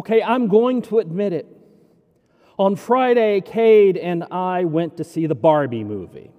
Okay, I'm going to admit it. On Friday, Cade and I went to see the Barbie movie.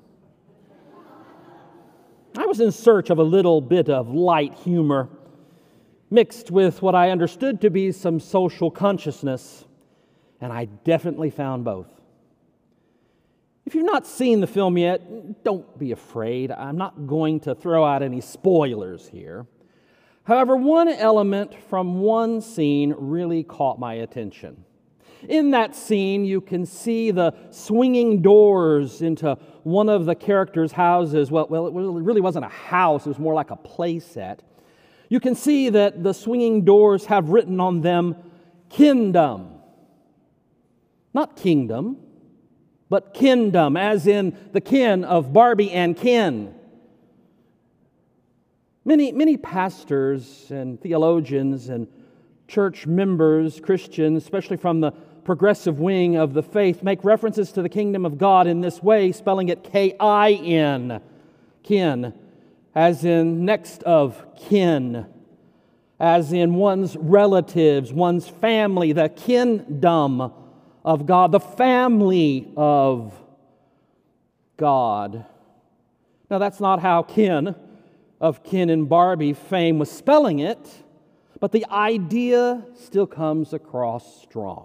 I was in search of a little bit of light humor, mixed with what I understood to be some social consciousness, and I definitely found both. If you've not seen the film yet, don't be afraid. I'm not going to throw out any spoilers here. However, one element from one scene really caught my attention. In that scene, you can see the swinging doors into one of the characters' houses. Well, it really wasn't a house. It was more like a play set. You can see that the swinging doors have written on them, Kingdom. Not kingdom, but kingdom, as in the kin of Barbie and Ken. Many pastors and theologians and church members, Christians, especially from the progressive wing of the faith, make references to the kingdom of God in this way, spelling it K-I-N, kin, as in next of kin, as in one's relatives, one's family, the kingdom of God, the family of God. Now, that's not how Ken of Ken and Barbie fame was spelling it, but the idea still comes across strong.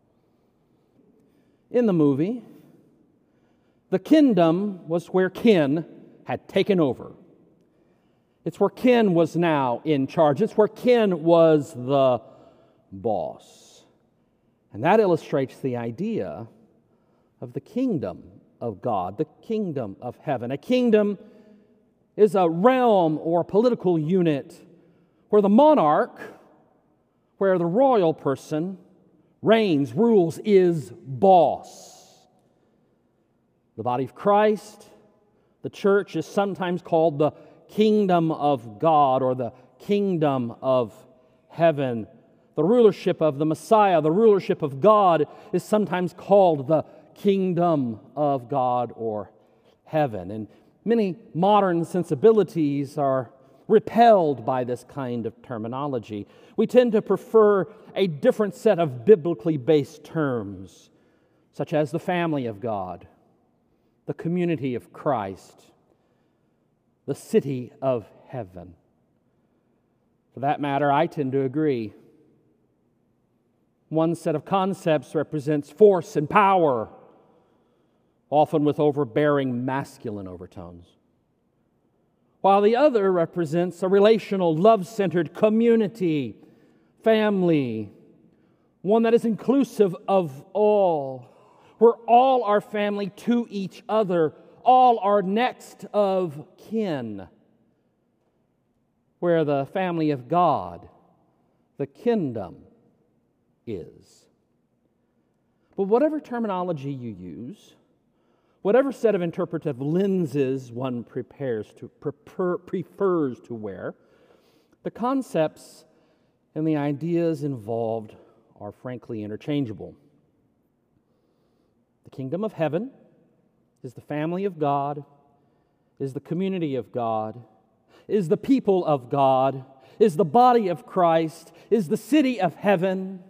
In the movie, the kingdom was where Ken had taken over. It's where Ken was now in charge. It's where Ken was the boss. And that illustrates the idea of the kingdom of God, the kingdom of heaven. A kingdom is a realm or political unit where the monarch, where the royal person reigns, rules, is boss. The body of Christ, the church, is sometimes called the kingdom of God or the kingdom of heaven. The rulership of the Messiah, the rulership of God, is sometimes called the kingdom of God or heaven. And many modern sensibilities are repelled by this kind of terminology. We tend to prefer a different set of biblically based terms, such as the family of God, the community of Christ, the city of heaven. For that matter, I tend to agree. One set of concepts represents force and power, often with overbearing masculine overtones, while the other represents a relational, love-centered community, family, one that is inclusive of all, where all are family to each other, all are next of kin, where the family of God, the kingdom, is. But whatever terminology you use, whatever set of interpretive lenses one prefers to wear, the concepts and the ideas involved are frankly interchangeable. The kingdom of heaven is the family of God, is the community of God, is the people of God, is the body of Christ, is the city of heaven.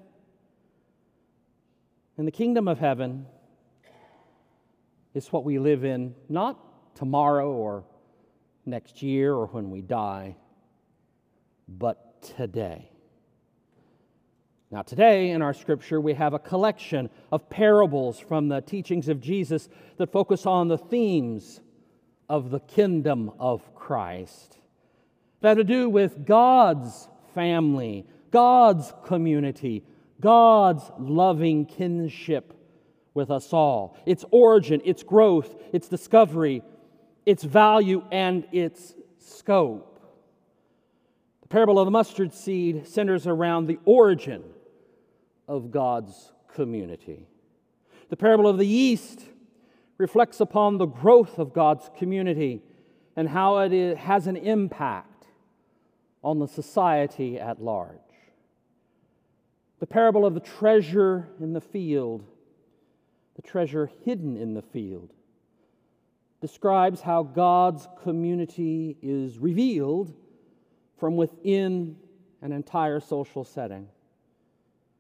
And the kingdom of heaven is what we live in, not tomorrow or next year or when we die, but today. Now, today in our scripture, we have a collection of parables from the teachings of Jesus that focus on the themes of the kingdom of Christ that have to do with God's family, God's community, God's loving kinship with us all, its origin, its growth, its discovery, its value, and its scope. The parable of the mustard seed centers around the origin of God's community. The parable of the yeast reflects upon the growth of God's community and how it has an impact on the society at large. The parable of the treasure in the field, the treasure hidden in the field, describes how God's community is revealed from within an entire social setting.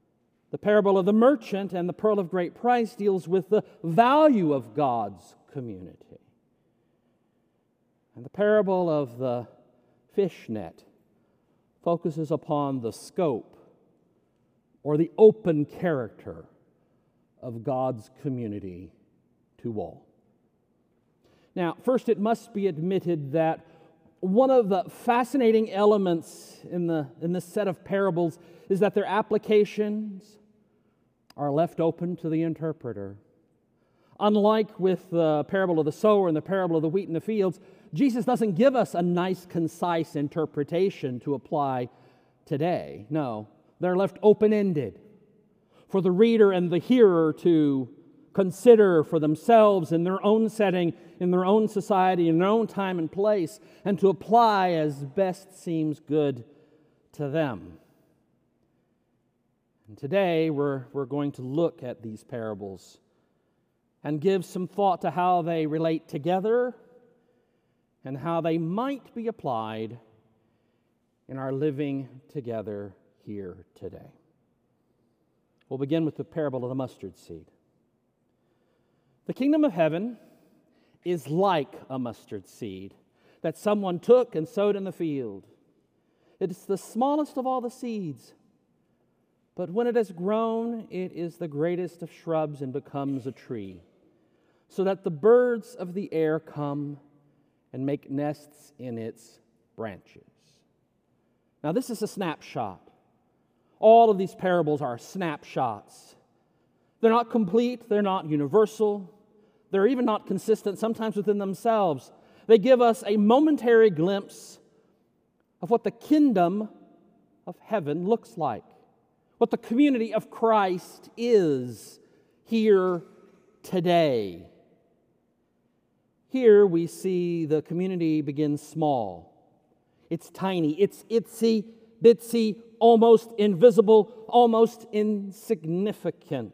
The parable of the merchant and the pearl of great price deals with the value of God's community. And the parable of the fish net focuses upon the scope or the open character of God's community to all. Now, first it must be admitted that one of the fascinating elements in this set of parables is that their applications are left open to the interpreter. Unlike with the parable of the sower and the parable of the wheat in the fields, Jesus doesn't give us a nice, concise interpretation to apply today. No, they're left open-ended for the reader and the hearer to consider for themselves in their own setting, in their own society, in their own time and place, and to apply as best seems good to them. And today we're going to look at these parables and give some thought to how they relate together and how they might be applied in our living together here today. We'll begin with the parable of the mustard seed. The kingdom of heaven is like a mustard seed that someone took and sowed in the field. It is the smallest of all the seeds, but when it has grown, it is the greatest of shrubs and becomes a tree, so that the birds of the air come and make nests in its branches. Now, this is a snapshot. All of these parables are snapshots. They're not complete, they're not universal, they're even not consistent, sometimes within themselves. They give us a momentary glimpse of what the kingdom of heaven looks like, what the community of Christ is here today. Here we see the community begin small. It's tiny, it's itsy, bitsy, almost invisible, almost insignificant.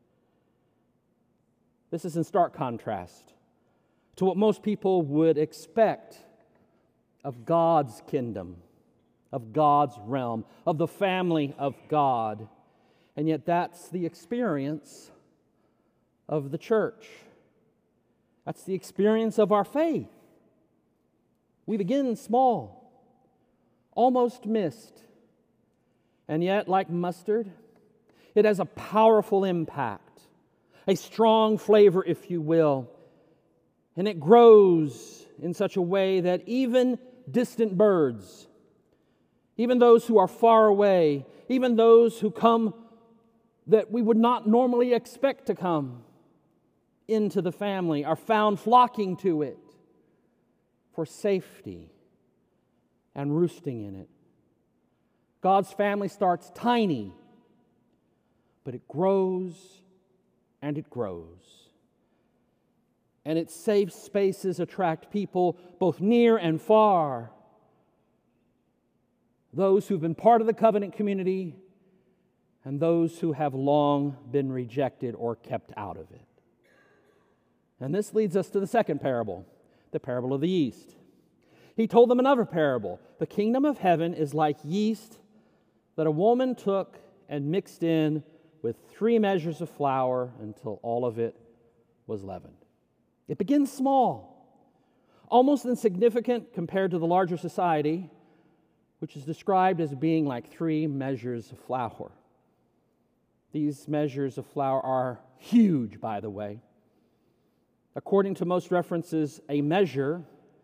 This is in stark contrast to what most people would expect of God's kingdom, of God's realm, of the family of God. And yet that's the experience of the church. That's the experience of our faith. We begin small, almost missed, and yet, like mustard, it has a powerful impact, a strong flavor, if you will, and it grows in such a way that even distant birds, even those who are far away, even those who come that we would not normally expect to come into the family, are found flocking to it for safety and roosting in it. God's family starts tiny, but it grows and it grows. And its safe spaces attract people both near and far. Those who've been part of the covenant community and those who have long been rejected or kept out of it. And this leads us to the second parable, the parable of the yeast. He told them another parable. The kingdom of heaven is like yeast that a woman took and mixed in with 3 measures of flour until all of it was leavened. It begins small, almost insignificant compared to the larger society, which is described as being like 3 measures of flour. These measures of flour are huge, by the way. According to most references, the measure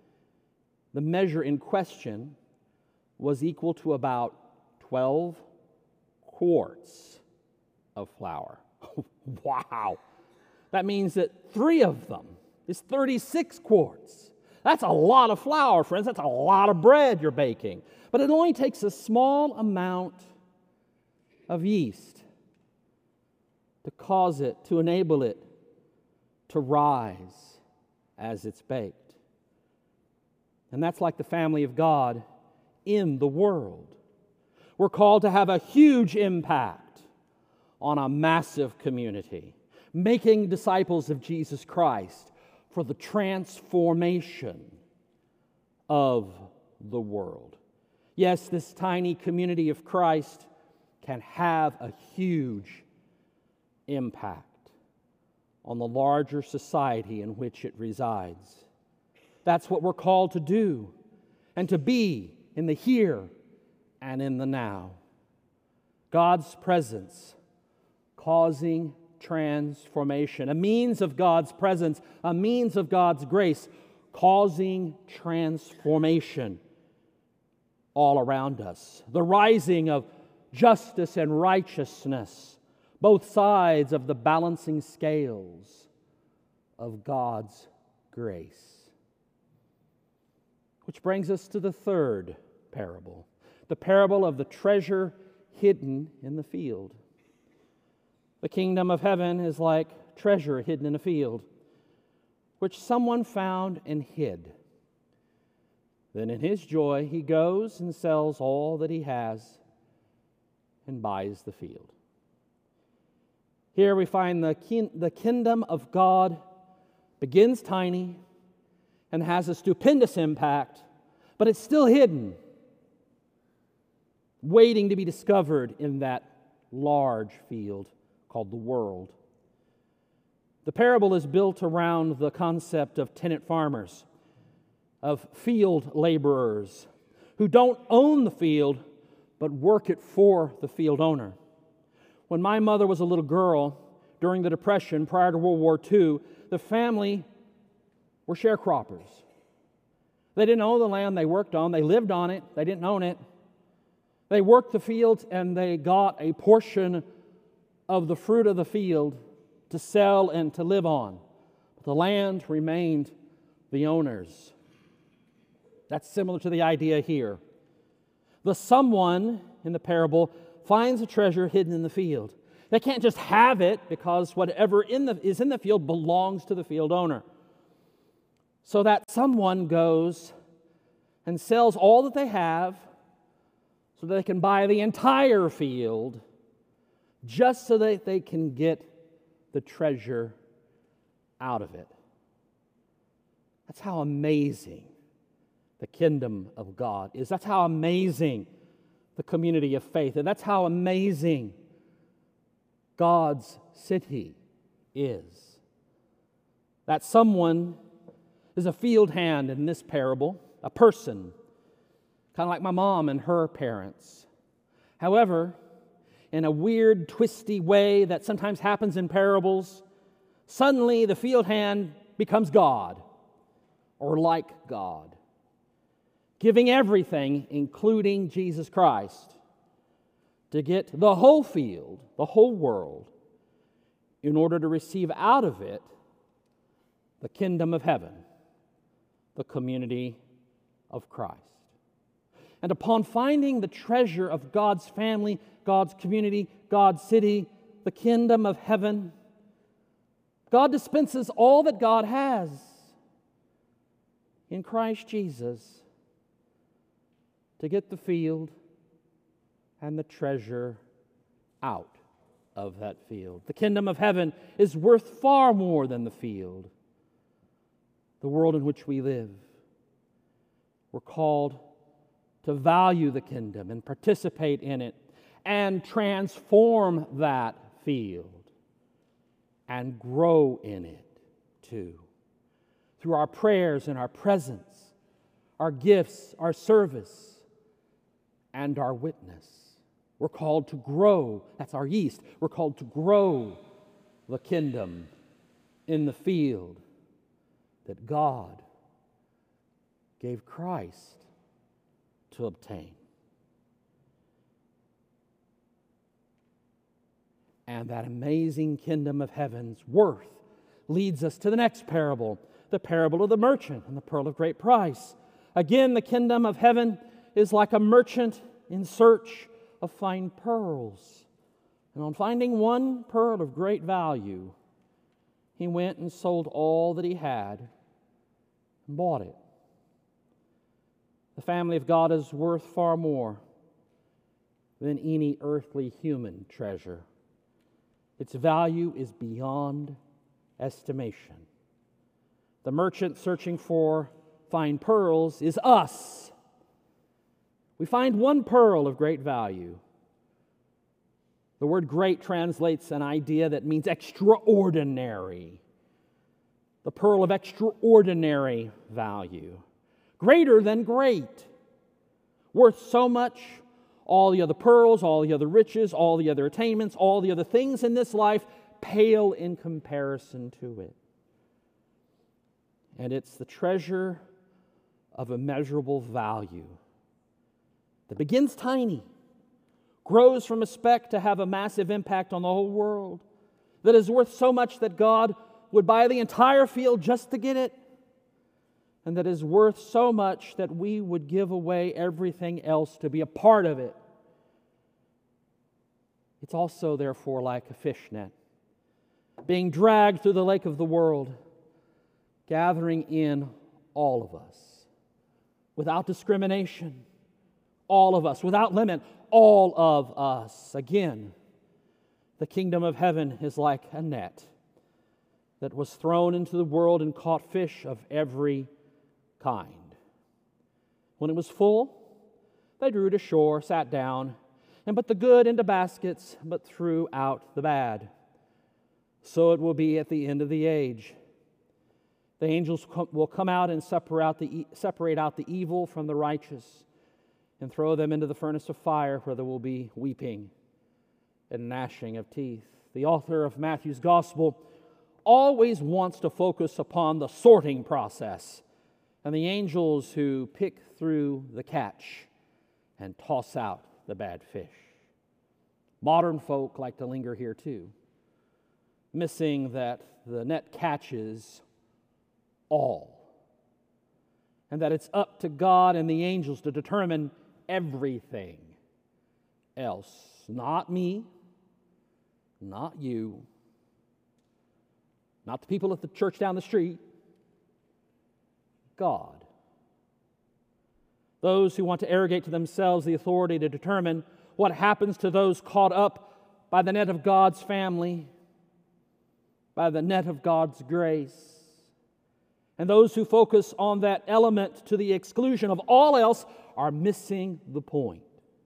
in question was equal to about 12 quarts of flour. Wow! That means that 3 of them is 36 quarts. That's a lot of flour, friends. That's a lot of bread you're baking. But it only takes a small amount of yeast to cause it, to enable it to rise as it's baked. And that's like the family of God in the world. We're called to have a huge impact on a massive community, making disciples of Jesus Christ for the transformation of the world. Yes, this tiny community of Christ can have a huge impact on the larger society in which it resides. That's what we're called to do and to be in the here and in the now. God's presence causing transformation, a means of God's presence, a means of God's grace, causing transformation all around us. The rising of justice and righteousness, both sides of the balancing scales of God's grace. Which brings us to the third parable, the parable of the treasure hidden in the field. The kingdom of heaven is like treasure hidden in a field, which someone found and hid. Then in his joy, he goes and sells all that he has and buys the field. Here we find the kingdom of God begins tiny and has a stupendous impact, but it's still hidden, waiting to be discovered in that large field called the world. The parable is built around the concept of tenant farmers, of field laborers who don't own the field but work it for the field owner. When my mother was a little girl, during the Depression, prior to World War II, the family were sharecroppers. They didn't own the land they worked on. They lived on it. They didn't own it. They worked the fields and they got a portion of the fruit of the field to sell and to live on. But the land remained the owner's. That's similar to the idea here. The someone in the parable finds a treasure hidden in the field. They can't just have it because whatever is in the field belongs to the field owner. So that someone goes and sells all that they have so that they can buy the entire field just so that they can get the treasure out of it. That's how amazing the kingdom of God is. That's how amazing the community of faith, and that's how amazing God's city is. That someone is a field hand in this parable, a person, kind of like my mom and her parents. However, in a weird, twisty way that sometimes happens in parables, suddenly the field hand becomes God, or like God, giving everything, including Jesus Christ, to get the whole field, the whole world, in order to receive out of it the kingdom of heaven, the community of Christ. And upon finding the treasure of God's family, God's community, God's city, the kingdom of heaven, God dispenses all that God has in Christ Jesus to get the field and the treasure out of that field. The kingdom of heaven is worth far more than the field, the world in which we live. We're called to value the kingdom and participate in it and transform that field and grow in it too. Through our prayers and our presence, our gifts, our service, and our witness. We're called to grow. That's our yeast. We're called to grow the kingdom in the field that God gave Christ to obtain. And that amazing kingdom of heaven's worth leads us to the next parable, the parable of the merchant and the pearl of great price. Again, the kingdom of heaven is like a merchant in search of fine pearls. And on finding one pearl of great value, he went and sold all that he had and bought it. The family of God is worth far more than any earthly human treasure. Its value is beyond estimation. The merchant searching for fine pearls is us. We find one pearl of great value. The word great translates an idea that means extraordinary. The pearl of extraordinary value. Greater than great. Worth so much, all the other pearls, all the other riches, all the other attainments, all the other things in this life pale in comparison to it. And it's the treasure of immeasurable value that begins tiny, grows from a speck to have a massive impact on the whole world, that is worth so much that God would buy the entire field just to get it, and that is worth so much that we would give away everything else to be a part of it. It's also, therefore, like a fish net, being dragged through the lake of the world, gathering in all of us, without discrimination, all of us, without limit, all of us. Again, the kingdom of heaven is like a net that was thrown into the world and caught fish of every kind. When it was full, they drew to shore, sat down, and put the good into baskets, but threw out the bad. So it will be at the end of the age. The angels will come out and separate out the evil from the righteous and throw them into the furnace of fire, where there will be weeping and gnashing of teeth. The author of Matthew's Gospel always wants to focus upon the sorting process and the angels who pick through the catch and toss out the bad fish. Modern folk like to linger here too, missing that the net catches all, and that it's up to God and the angels to determine everything else. Not me, not you, not the people at the church down the street. God. Those who want to arrogate to themselves the authority to determine what happens to those caught up by the net of God's family, by the net of God's grace. And those who focus on that element to the exclusion of all else are missing the point.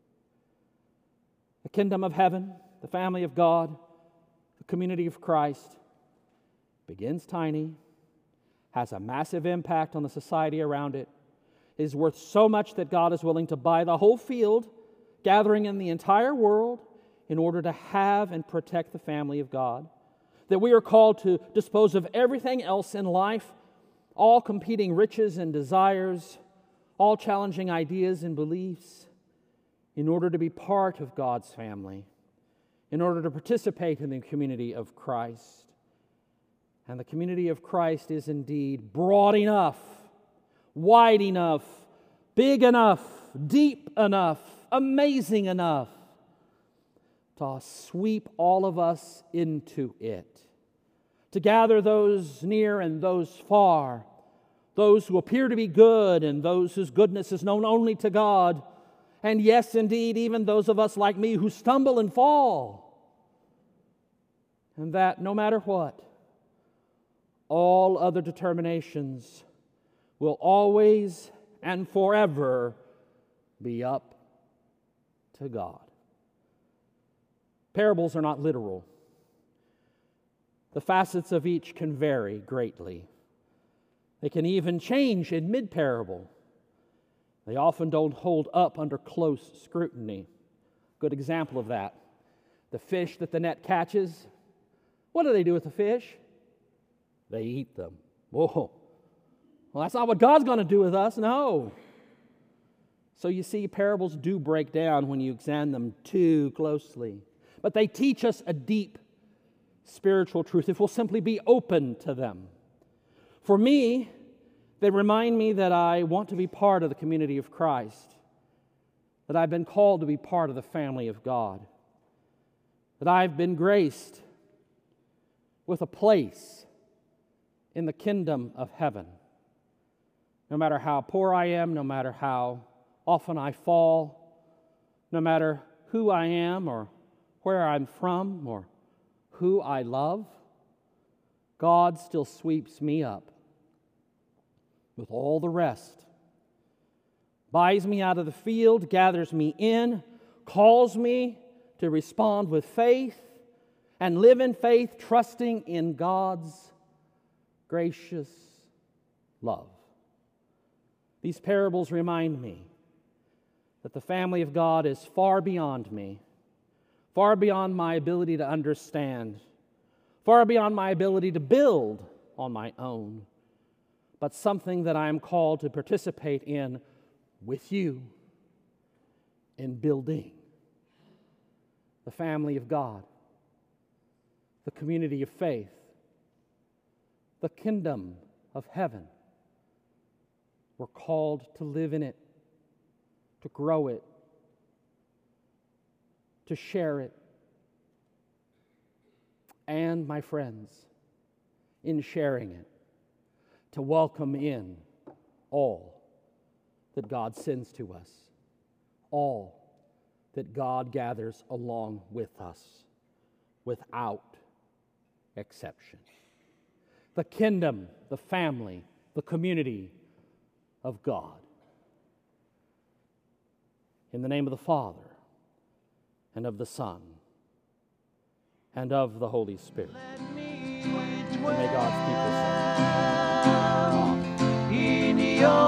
The kingdom of heaven, the family of God, the community of Christ begins tiny, has a massive impact on the society around it, is worth so much that God is willing to buy the whole field, gathering in the entire world in order to have and protect the family of God. That we are called to dispose of everything else in life, all competing riches and desires, all challenging ideas and beliefs, in order to be part of God's family, in order to participate in the community of Christ. And the community of Christ is indeed broad enough, wide enough, big enough, deep enough, amazing enough to sweep all of us into it, to gather those near and those far, those who appear to be good and those whose goodness is known only to God, and yes, indeed, even those of us like me who stumble and fall, and that no matter what, all other determinations will always and forever be up to God. Parables are not literal. The facets of each can vary greatly. They can even change in mid-parable. They often don't hold up under close scrutiny. Good example of that. The fish that the net catches, what do they do with the fish? They eat them. Whoa. Well, that's not what God's going to do with us. No. So you see, parables do break down when you examine them too closely. But they teach us a deep spiritual truth if we'll simply be open to them. For me, they remind me that I want to be part of the community of Christ, that I've been called to be part of the family of God, that I've been graced with a place in the kingdom of heaven. No matter how poor I am, no matter how often I fall, no matter who I am or where I'm from or who I love, God still sweeps me up with all the rest, buys me out of the field, gathers me in, calls me to respond with faith and live in faith, trusting in God's gracious love. These parables remind me that the family of God is far beyond me, far beyond my ability to understand, far beyond my ability to build on my own, but something that I am called to participate in with you in building the family of God, the community of faith, the kingdom of heaven. We're called to live in it, to grow it, to share it. And, my friends, in sharing it, to welcome in all that God sends to us, all that God gathers along with us, without exception. The kingdom, the family, the community of God. In the name of the Father, and of the Son, and of the Holy Spirit. And may God's people say, Amen.